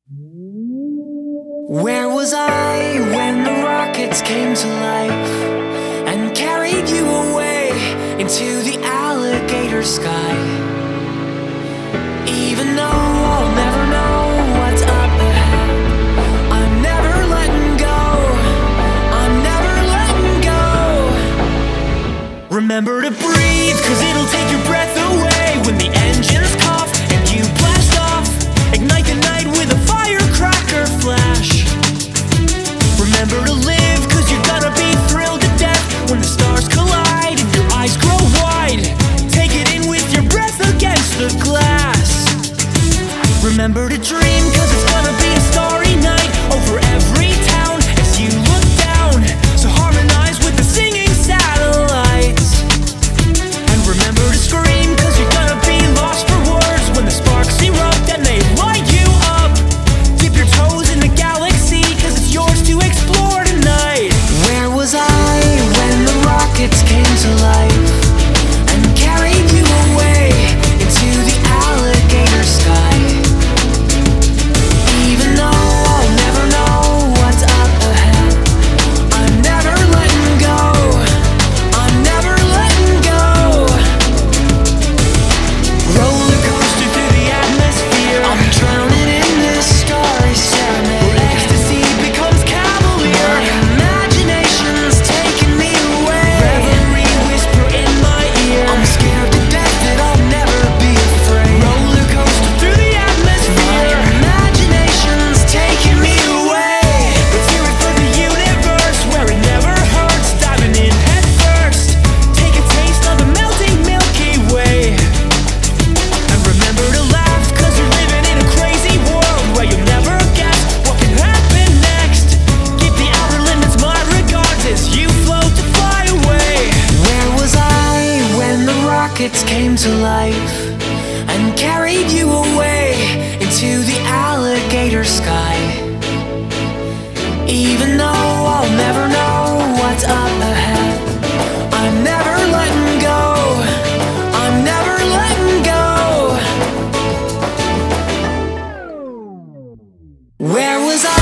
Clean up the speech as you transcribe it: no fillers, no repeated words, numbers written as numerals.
Where was I when the rockets came to life and carried you away into the alligator sky? Even though I'll never know what's up ahead, I'm never letting go, I'm never letting go. Remember to breathe, 'cause it'll take your breath away when the engines cough and you blast off. Ignite the night with a firecracker flash. Remember to live, 'cause you're gonna be thrilled to death when the stars collide and your eyes grow wide. Take it in with your breath against the glass. Remember to dream, 'cause it's gonna be a starry night over every town as you look down. So harmonize with the singing satellites. And remember to scream, 'cause you're gonna be lost for words when the sparks erupt and they light you up. Dip your toes in the galaxy, 'cause it's yours to explore tonight. Where was I when the rockets came to life and carried you away into the alligator sky? Even though I'll never know what's up ahead, I'm never letting go, I'm never letting go. Roller coaster through the atmosphere, I'm drowning in this starry serenade. Where ecstasy becomes cavalier, my imagination's taking me away. Reverie whisper in my ear, I'm scared to death that I'll never be afraid. Roller coaster through the atmosphere, my imagination's taking me away. Let's hear it for the universe, where it never hurts. Diving in head first, take a taste of the melting Milky Way. And remember to laugh, 'cause you're living in a crazy world where you'll never guess what can happen next. Give the outer limits my regards as you float to fly away. Where was I when the rockets came to life and carried you away into the alligator sky? Even though I'll never know what's up ahead, I'm never letting go, I'm never letting go. Where was I